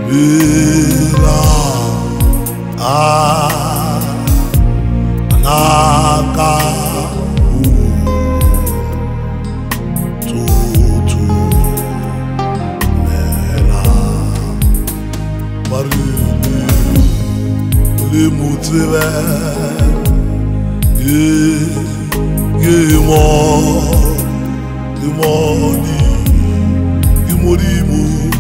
Bila Naka Tutu Mela Marili Limutive Gimoni Gimorimu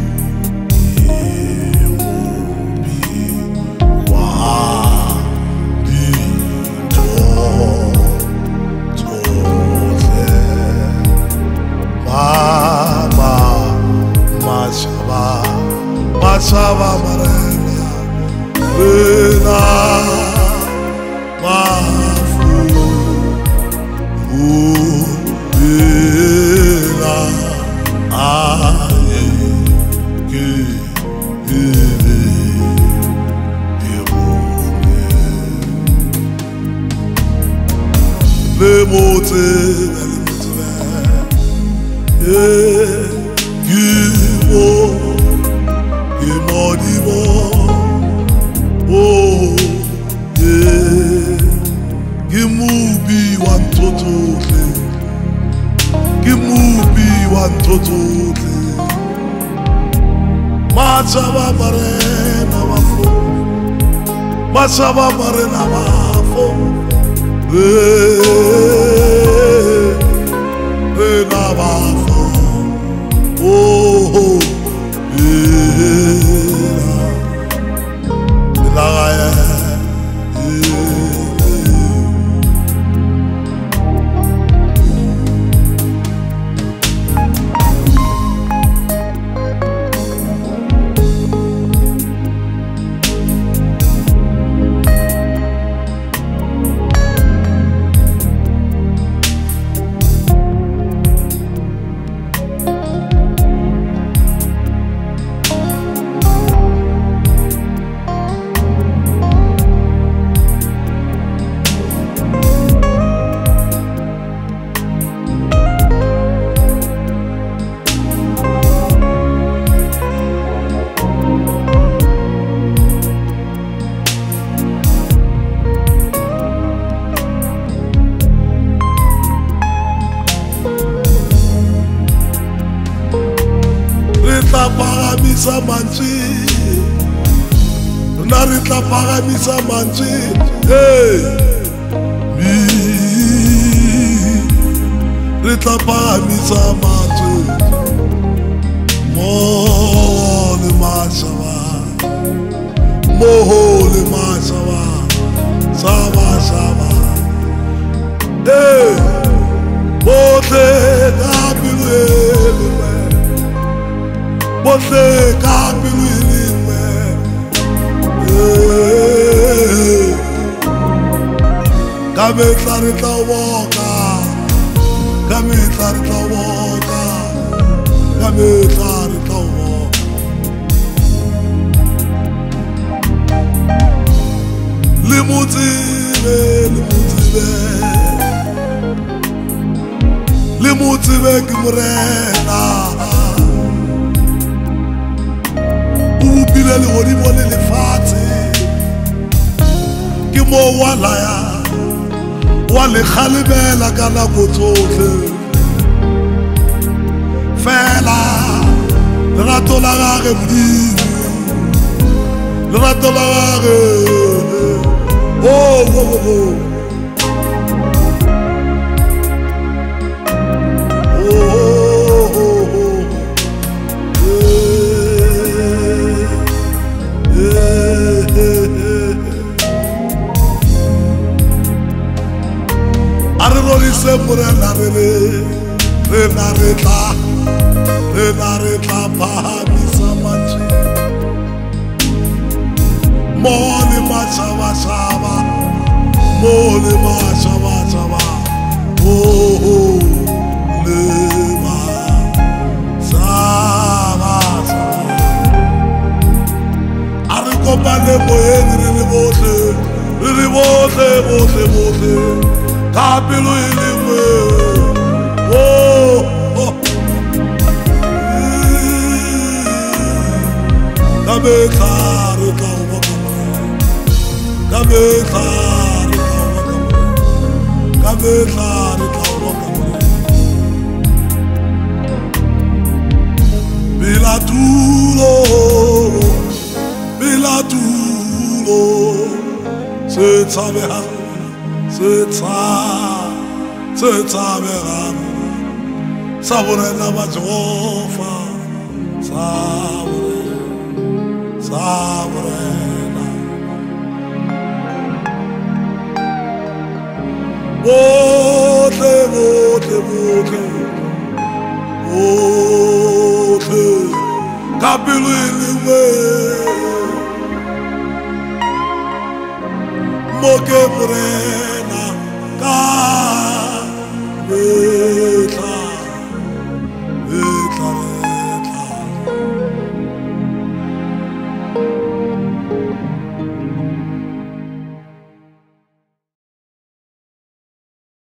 Masaba marena, rena, mafu, rena, aye, ke, ere, ebone, le mote, gibo. Imodibo, oh, yeah. Gimubi one totally, Gimubi one totally. Machaba marena wafo, Machaba marena wafo, na wafo, oh. Paramisa manji, narita paramisa manji, hey, mi, rita paramisa manji, mohole mashawa, sawa sawa, hey, bote kabilu. Bote kapilu iliwe, kame tarita woka, kame tarita woka, kame tarita woka. Limutive, limutive kimurena. Ubile le wori wole le fati ki mo wala ya wale khalibela kana kototle fela rato la gare mdi rato la gare oh Semura la renareta pahamisa manji mole machava oh lema sava arikopale moyeni ribote kapilu iliwe oh Kabekare tawa kamre, kabekare tawa kamre, kabekare tawa kamre. Bila tulo, se tabehan, se tabehan, sabore na bajofa, sabrena. Bote, kabili liwe, moke mure.